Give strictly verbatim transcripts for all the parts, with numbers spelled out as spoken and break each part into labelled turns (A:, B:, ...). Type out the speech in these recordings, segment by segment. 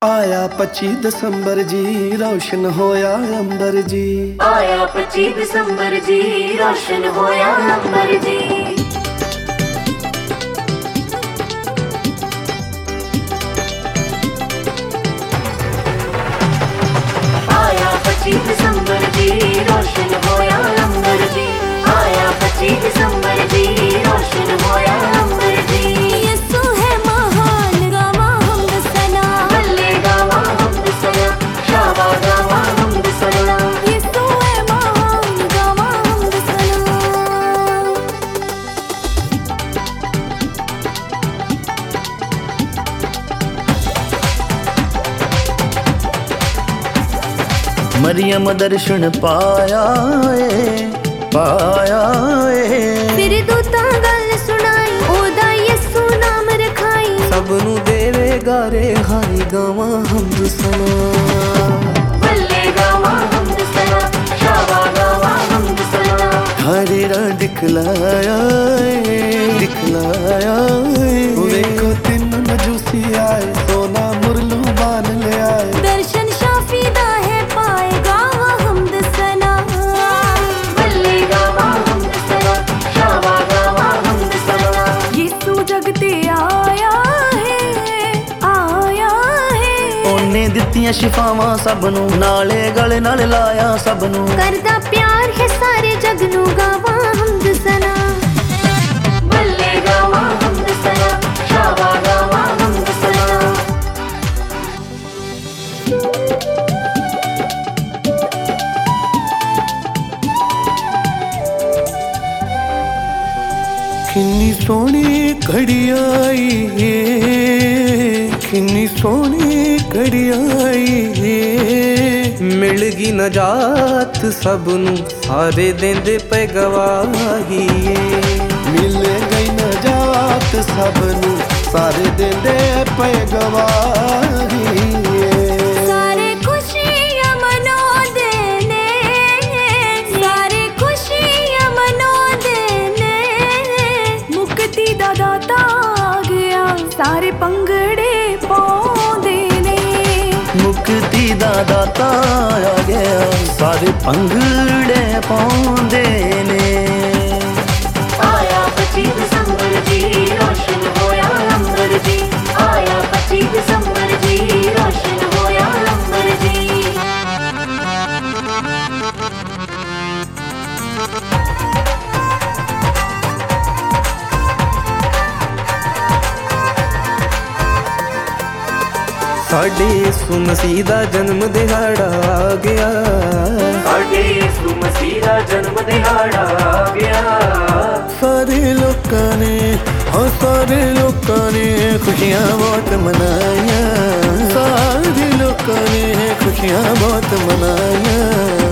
A: आया पच्ची दसंबर जी रोशन होया अंबर जी।
B: आया पच्ची दसंबर जी रोशन होया अंबर जी। आया पच्ची दसंबर जी रोशन होया अंबर जी। आया पच्ची दसंबर जी रोशन होया अंबर जी।
C: यसु है महान गावा हमद सना,
B: बल्ले गावा हमद सना, शाबा गावा हमद सना।
C: यसु है महान गावा हमद सना।
A: मरियम दर्शन पाया ए, पाया ए।
C: फिर दूता गल सुनाई ओदा यसु नाम रखाई।
A: सबनू देवे गारे हाई गावा हमद सना।
B: बल्ले गावा हमद सना, शाबा गावा हमद सना।
A: हरे रा दिखलाया ए, दिखलाया ए। देखो तीन मजूसी आए सोना मुरलू बान ले आए।
C: दर्शन शाफीदा है पाए गावा हमद सना।
B: बल्ले गावा हमद सना, शाबा गावा हमद सना।
C: यसु जगते आया है, आया है।
A: ओने दित्तियां शिफावां सबनू नाले गले नाल लाया सबनू।
C: करदा प्यार है सारे जग नू गावा हमद सना।
B: बल्ले गावा हमद सना, शाबा गावा हमद सना।
A: किन्नी सोहनी घड़ी आई है, किन्नी सोहनी घड़ी आई है। मिल गई नजात सबनू सारे देंदे पे गवाही मिल गई नजात सबनू सारे देंदे पे गवाही।
C: सारे खुशियां मनाउंदे ने, सारे खुशियां मनाउंदे ने। मुक्ति दा दाता आ गया सारे पंगड़े पाउंदे ने।
A: मुक्ति दा दाता आ गया सारे पंगड़े पाउंदे ने।
B: आया पच्ची दसंबर जी रोशन होया अंबर जी। आया पच्ची दसंबर जी रोशन होया अंबर जी।
A: साडे यीशु मसीह दा जन्म दिहाड़ा आ गया।
B: साडे यीशु मसीह दा जन्म दिहाड़ा आ गया।
A: सारे लोकां ने हाँ सारे लोकां ने खुशियां बहुत मनाइयां। सारे लोकां ने खुशियां बहुत मनाइयां।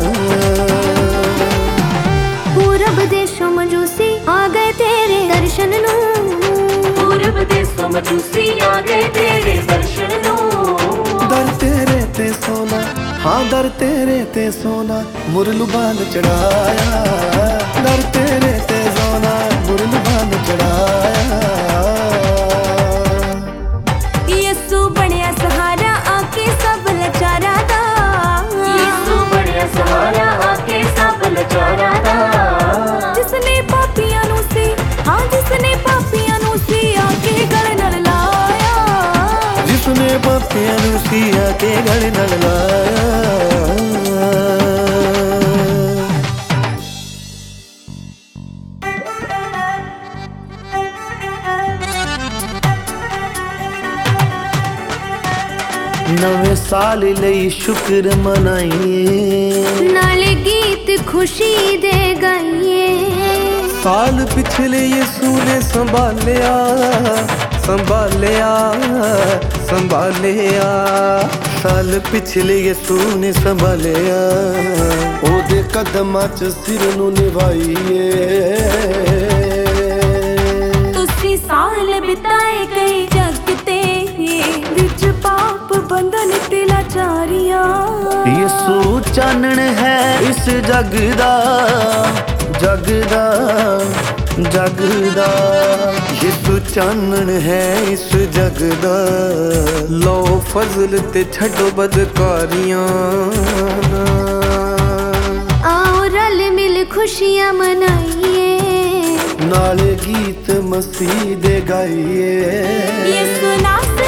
C: पूरब देशों मजूसी आ गए तेरे दर्शन नू।
B: पूरब देशों मजूसी आ गए तेरे दर्शन नू।
A: दर तेरे ते सोना हाँ दर तेरे ते सोना मुरलू बान चढ़ाया। दर तेरे ते सोना मुरलू बान चढ़ाया।
C: यसु बनिया सहारा आके सब लाचारा दा।
B: यीशु बड़िया सहारा आके सब लाचारा दा।
C: जिसने पापियां नू सी हाँ जिसने पापियां नू सी आके गले नाल लाया।
A: जिसने पापियां नू सी आके गले नाल लाया। नवे साल लई शुक्र मनाइए।
C: नाले गीत खुशी दे गाइए।
A: साल पिछले यीशु ने संभालिया संभालिया संभालिया। साल पिछले यीशु ने संभालिया। ओदे कदमां च सिर नू निभाइए।
C: तुसी साल बिताए गए जग ते विच पाप बंधन ते लाचारियां।
A: यीशु चानण है इस जग दा जग दा जगदा यीशु चानन है इस जगदा लो फजल ते छड्डो बदकारियां
C: आओ रल मिल खुशियां मनाइए
A: नाले गीत मसीह दे गाइए
C: यीशु नासरी